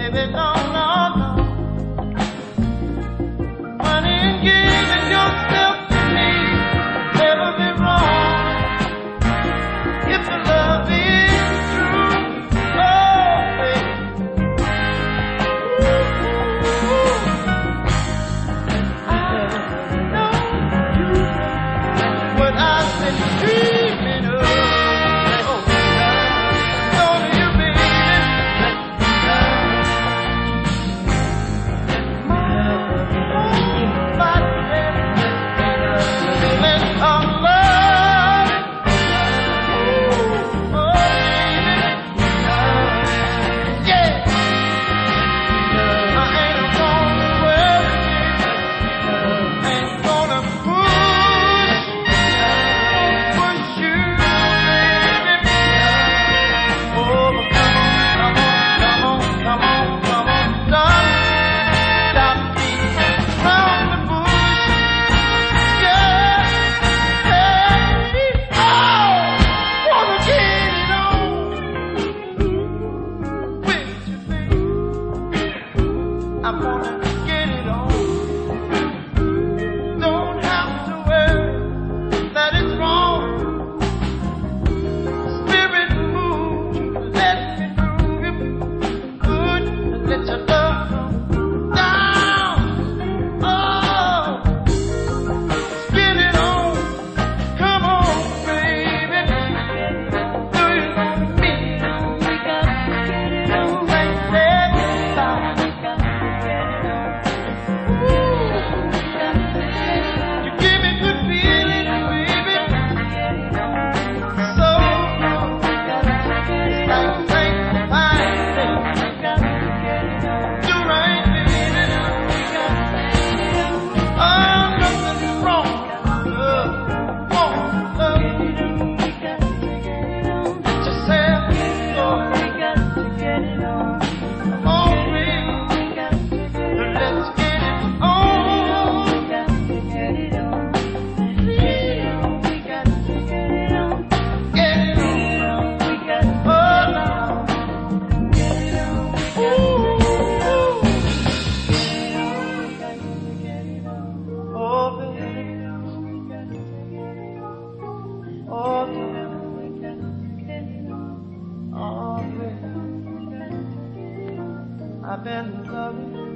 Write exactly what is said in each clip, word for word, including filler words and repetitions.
I've been loving you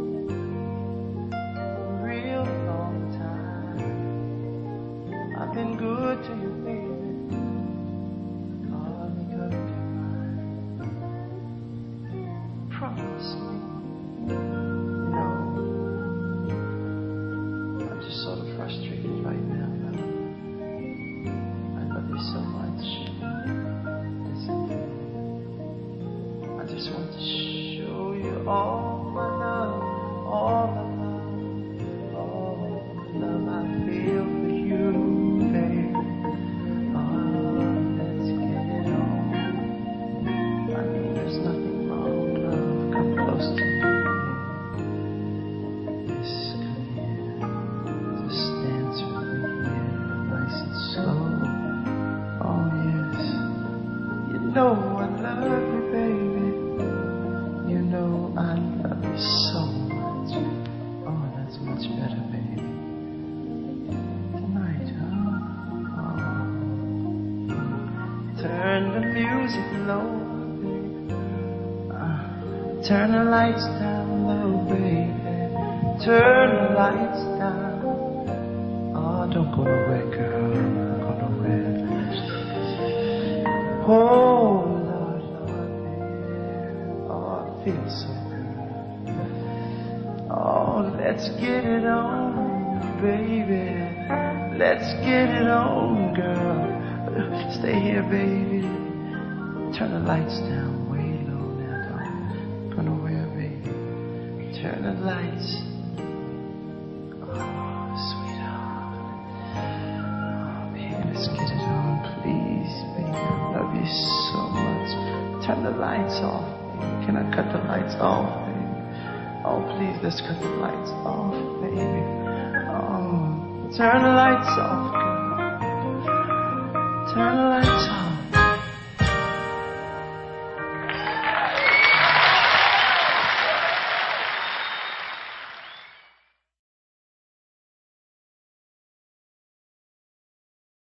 a real long time. I've been good to you, baby. Call me good to mine. Promise me. No, I'm just sort of frustrated right now, but I love you so much. Listen, I just want to show you all my love, all my love, all the love I feel for you, baby. Oh, let's get it on. I mean, there's nothing wrong, love. Come close to me. Just come here. Just dance with me here, nice and slow. Oh, yes. You know I love you, baby. You know I love you so much. Oh, that's much better, baby. Tonight, huh? Oh. Turn the music low, baby. Uh, turn the lights down low, baby. Turn the lights down. Oh, don't go nowhere, girl. Don't go nowhere. Oh, Lord, Lord, baby. Oh, it feels so good. Oh, let's get it on, baby. Let's get it on, girl. Stay here, baby. Turn the lights down way low now, don't go nowhere, baby. Turn the lights. Oh, sweetheart. Oh, baby, let's get it on, please, baby. I love you so much. Turn the lights off, baby. Can I cut the lights off, baby? Oh, please, let's cut the lights off, baby. Oh, turn the lights off, girl. Turn the lights off.